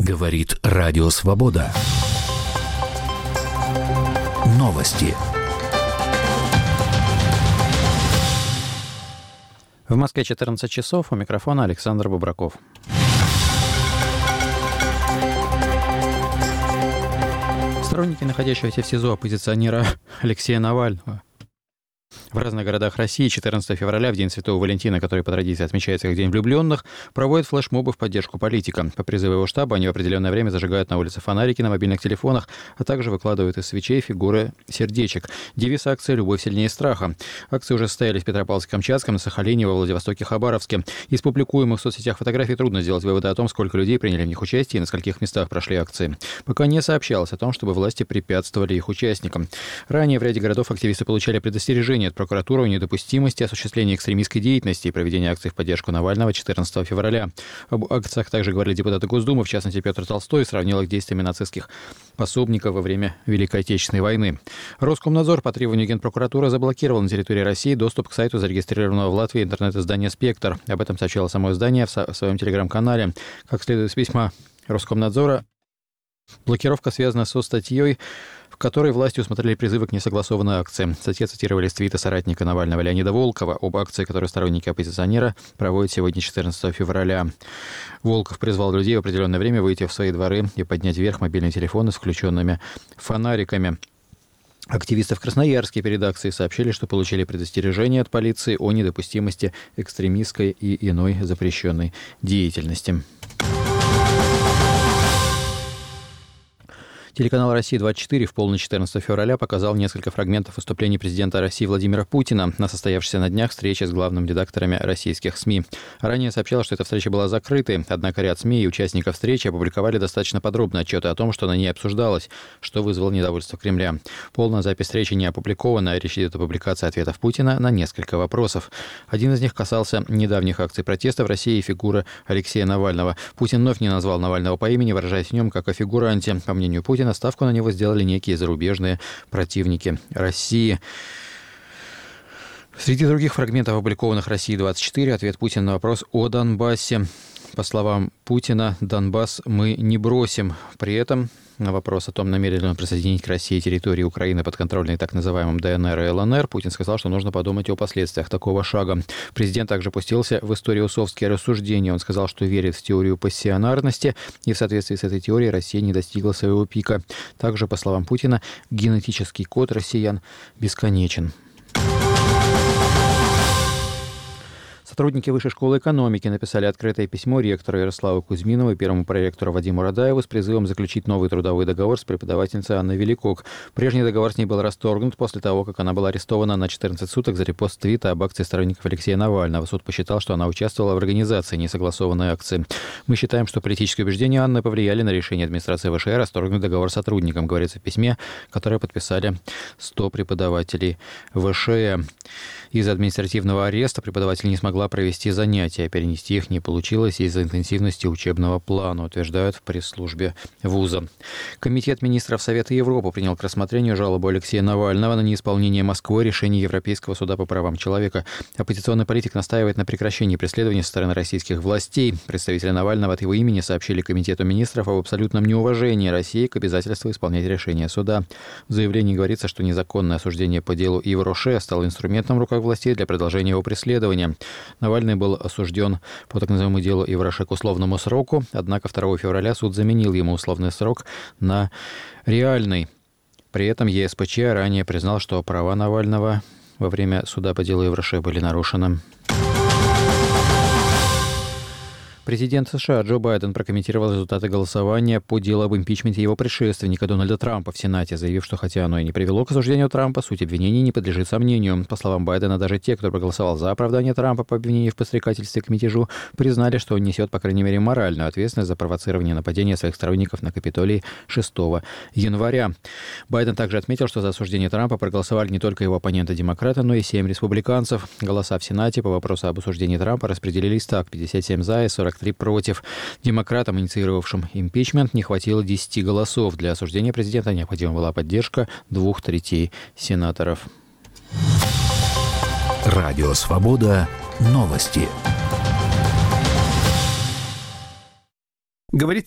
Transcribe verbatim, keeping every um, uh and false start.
Говорит Радио Свобода. Новости. В Москве четырнадцать часов. У микрофона Александр Бубраков. Сторонники находящегося в СИЗО оппозиционера Алексея Навального в разных городах России четырнадцатого февраля, в День Святого Валентина, который по традиции отмечается как День влюбленных, проводят флешмобы в поддержку политика. По призыву его штаба они в определенное время зажигают на улице фонарики на мобильных телефонах, а также выкладывают из свечей фигуры сердечек. Девиз акции «Любовь сильнее страха». Акции уже состоялись в Петропавловске-Камчатском, на Сахалине, во Владивостоке, Хабаровске. Из публикуемых в соцсетях фотографий трудно сделать выводы о том, сколько людей приняли в них участие и на скольких местах прошли акции. Пока не сообщалось о том, чтобы власти препятствовали их участникам. Ранее в ряде городов активисты получали предостережение от прокуратуры о недопустимости осуществления экстремистской деятельности и проведения акций в поддержку Навального четырнадцатого февраля. Об акциях также говорили депутаты Госдумы, в частности Петр Толстой, сравнил их действиями нацистских пособников во время Великой Отечественной войны. Роскомнадзор по требованию Генпрокуратуры заблокировал на территории России доступ к сайту зарегистрированного в Латвии интернет-издания «Спектр». Об этом сообщало само издание в своем телеграм-канале. Как следует из письма Роскомнадзора, блокировка связана со статьей, в которой власти усмотрели призывы к несогласованной акции. В статье цитировали с твита соратника Навального Леонида Волкова об акции, которую сторонники оппозиционера проводят сегодня, четырнадцатого февраля. Волков призвал людей в определенное время выйти в свои дворы и поднять вверх мобильные телефоны с включенными фонариками. Активисты в Красноярске перед акцией сообщили, что получили предостережение от полиции о недопустимости экстремистской и иной запрещенной деятельности. Телеканал «Россия-двадцать четыре» в полночь четырнадцатого февраля показал несколько фрагментов выступлений президента России Владимира Путина на состоявшейся на днях встрече с главными редакторами российских СМИ. Ранее сообщалось, что эта встреча была закрытой, однако ряд СМИ и участников встречи опубликовали достаточно подробные отчеты о том, что на ней обсуждалось, что вызвало недовольство Кремля. Полная запись встречи не опубликована, речь идет о публикации ответов Путина на несколько вопросов. Один из них касался недавних акций протеста в России и фигуры Алексея Навального. Путин вновь не назвал Навального по имени, выражаясь в нем как о фигуранте. По мнению Путина, ставку на него сделали некие зарубежные противники России. Среди других фрагментов, опубликованных «Россией-двадцать четыре», ответ Путина на вопрос о Донбассе. По словам Путина, Донбасс мы не бросим. При этом на вопрос о том, намерен ли он присоединить к России территории Украины, подконтрольной так называемым ДНР и ЛНР, Путин сказал, что нужно подумать о последствиях такого шага. Президент также пустился в историосовские рассуждения. Он сказал, что верит в теорию пассионарности, и в соответствии с этой теорией Россия не достигла своего пика. Также, по словам Путина, генетический код россиян бесконечен. Сотрудники Высшей школы экономики написали открытое письмо ректору Ярославу Кузьминову и первому проректору Вадиму Радаеву с призывом заключить новый трудовой договор с преподавательницей Анной Великок. Прежний договор с ней был расторгнут после того, как она была арестована на четырнадцать суток за репост твита об акции сторонников Алексея Навального. Суд посчитал, что она участвовала в организации несогласованной акции. Мы считаем, что политические убеждения Анны повлияли на решение администрации ВШЭ расторгнуть договор с сотрудником, говорится в письме, которое подписали сто преподавателей ВШЭ. Из-за административного ареста преподаватель не смогла провести занятия. Перенести их не получилось из-за интенсивности учебного плана, утверждают в пресс-службе вуза. Комитет министров Совета Европы принял к рассмотрению жалобу Алексея Навального на неисполнение Москвой решений Европейского суда по правам человека. Оппозиционный политик настаивает на прекращении преследований со стороны российских властей. Представители Навального от его имени сообщили Комитету министров об абсолютном неуважении России к обязательству исполнять решения суда. В заявлении говорится, что незаконное осуждение по делу Ивроше стало инструментом в руках властей для продолжения его преследования. Навальный был осужден по так называемому делу Ивроше к условному сроку, однако второго февраля суд заменил ему условный срок на реальный. При этом ЕСПЧ ранее признал, что права Навального во время суда по делу Ивроше были нарушены. Президент США Джо Байден прокомментировал результаты голосования по делу об импичменте его предшественника Дональда Трампа в Сенате, заявив, что хотя оно и не привело к осуждению Трампа, суть обвинений не подлежит сомнению. По словам Байдена, даже те, кто проголосовал за оправдание Трампа по обвинению в подстрекательстве к мятежу, признали, что он несет, по крайней мере, моральную ответственность за провоцирование нападения своих сторонников на Капитолий шестого января. Байден также отметил, что за осуждение Трампа проголосовали не только его оппоненты-демократы, но и семь республиканцев. Голоса в Сенате по вопросу об осуждении Трампа распределились так: пятьдесят семь за и сорок три против. Демократам, инициировавшим импичмент, не хватило десяти голосов. Для осуждения президента необходима была поддержка двух третей сенаторов. Радио «Свобода». Новости. Говорит